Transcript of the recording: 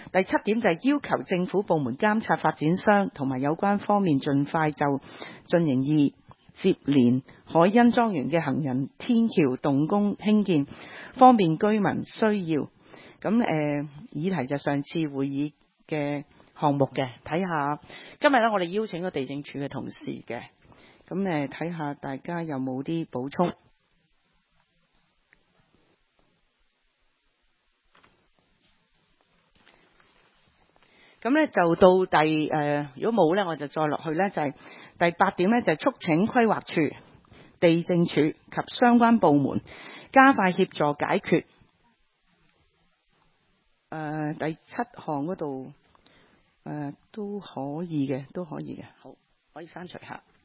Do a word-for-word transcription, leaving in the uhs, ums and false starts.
第七點就係要求政府部門監察發展商同埋有關方面盡快就進行二接連海欣莊園嘅行人天橋動工興建，方便居民需要。咁誒、呃、議題就上次會議嘅項目嘅，睇下今日咧我哋邀請咗地政處嘅同事嘅，咁誒睇下大家有冇啲補充。咁咧就到第誒、呃，如果冇咧，我就再落去咧，就係、是、第八點咧，就係、是、促請規劃處、地政處及相關部門加快協助解決。誒、呃、第七項嗰度誒都可以嘅，都可以嘅，好，可以刪除下。